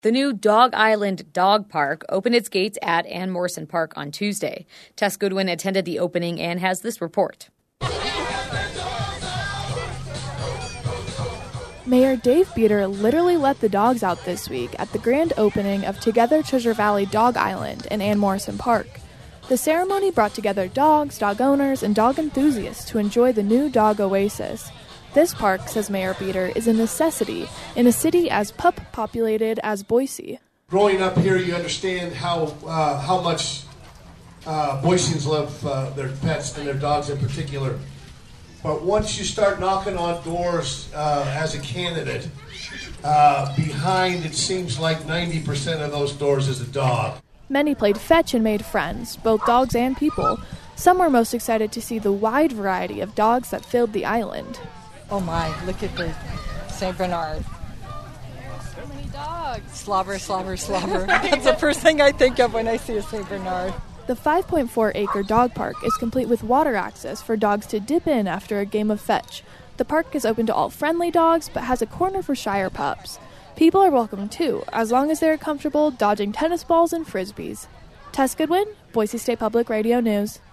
The new Dog Island Dog Park opened its gates at Ann Morrison Park on Tuesday. Tess Goodwin attended the opening and has this report. Mayor Dave Beater literally let the dogs out this week at the grand opening of Together Treasure Valley Dog Island in Ann Morrison Park. The ceremony brought together dogs, dog owners, and dog enthusiasts to enjoy the new dog oasis. This park, says Mayor Beater, is a necessity in a city as pup-populated as Boise. Growing up here, you understand how much Boiseans love their pets and their dogs in particular. But once you start knocking on doors as a candidate, behind it seems like 90% of those doors is a dog. Many played fetch and made friends, both dogs and people. Some were most excited to see the wide variety of dogs that filled the island. Oh my, look at the St. Bernard. So many dogs. Slobber, slobber, slobber. That's the first thing I think of when I see a St. Bernard. The 5.4-acre dog park is complete with water access for dogs to dip in after a game of fetch. The park is open to all friendly dogs, but has a corner for Shire pups. People are welcome too, as long as they are comfortable dodging tennis balls and frisbees. Tess Goodwin, Boise State Public Radio News.